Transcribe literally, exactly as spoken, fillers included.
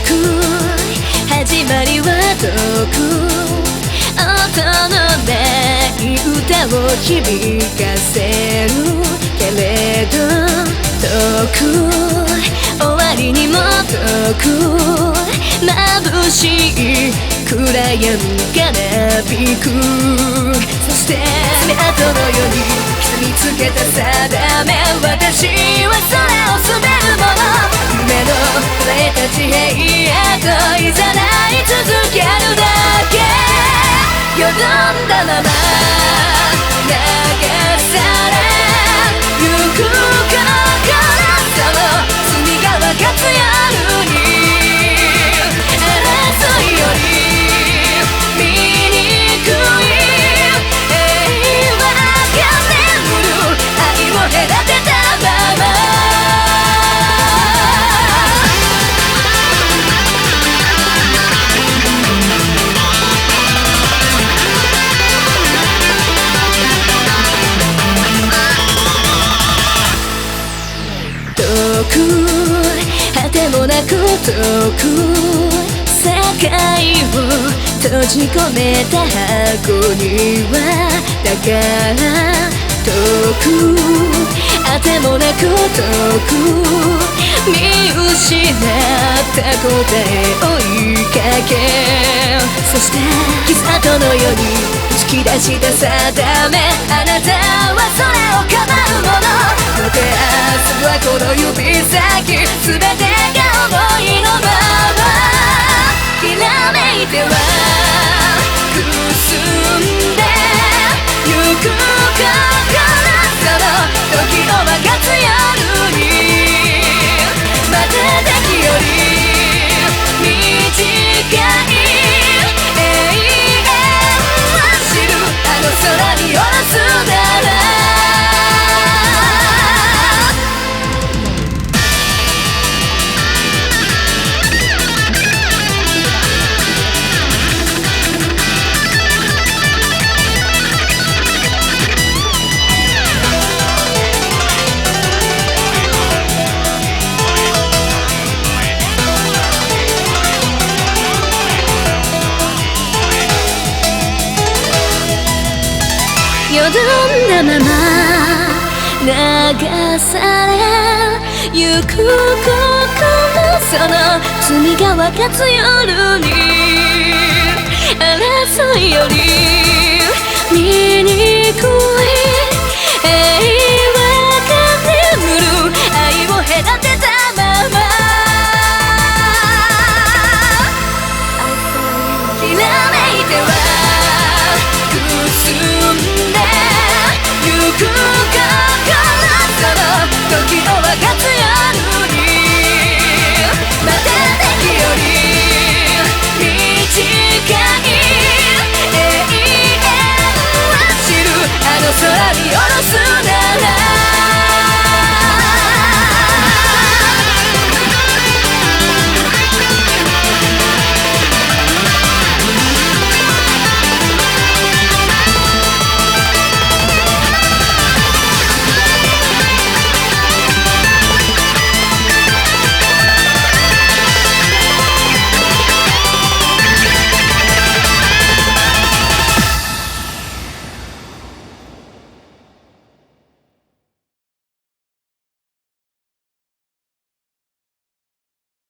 く始まりは遠く音のない歌を響かせるけれど遠く終わりにも遠く眩しい暗闇がなびくそして爪痕のように刻みつけた定め私はそれを滑るもの夢の触れた地平へといざない続けるだけよどんだまま流されゆく心その罪が分かつ夜に争いより醜い平和が眠る愛を隔てたまま遠く果てもなく遠く世界を閉じ込めた箱にはだから遠くあてもなく遠く見失った答えを追いかけそして傷跡のように打ち切らした定めあなたはそれをかばうものどて明日はこの指先全てが思いのままきらめいてはくすんでゆく心その時を分かつ夜に瞬きより短い永遠は知るあの空に下ろすならよどんだまま流されゆく心その罪が分かつ夜に争いより醜い平和が眠る愛を隔てたままきらめいてはくすんでゆく心その時を分かつ夜に瞬きより短い永遠は知るあの空に下ろす